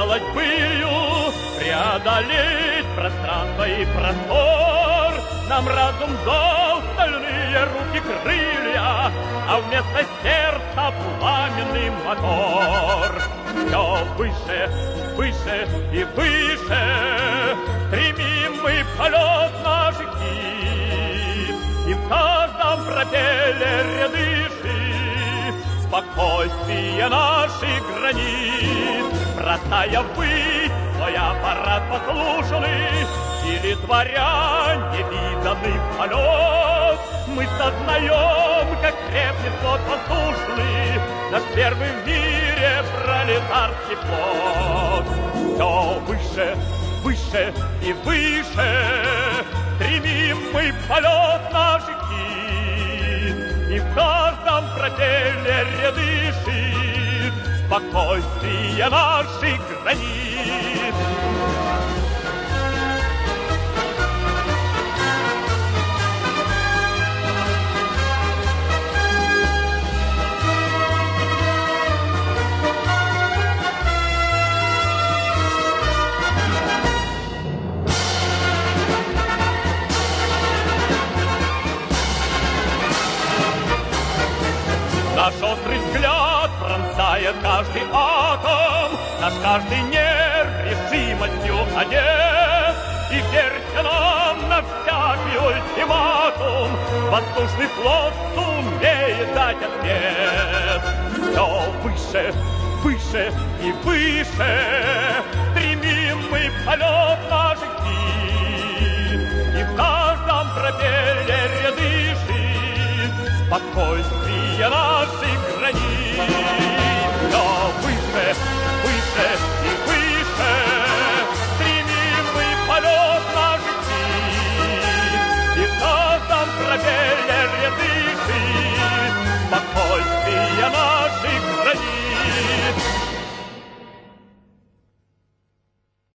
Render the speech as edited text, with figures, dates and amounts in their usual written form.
сделать былью, преодолеть пространство и простор. Нам разум дал стальные руки крылья, а вместо сердца пламенный мотор. Все выше, выше и выше стремим мы полет наших птиц, и в каждом пропеллере дышит спокойствие наших границ. Бросая ввысь свой аппарат послушный, или творя невиданный полет, мы сознаем, как крепнет тот воздушный наш первый в мире пролетарский флот. Все выше, выше и выше стремим мы полет наших птиц, и в каждом пропеллере дышит спокойствие наших границ. Наш острый взгляд пронзает каждый атом, наш каждый нерв решимостью одет. И верьте нам на всякий ультиматум, воздушный флот сумеет дать ответ. Все выше, выше и выше стремим мы полет наших птиц, и в каждом пропеллере дышит спокойствие наших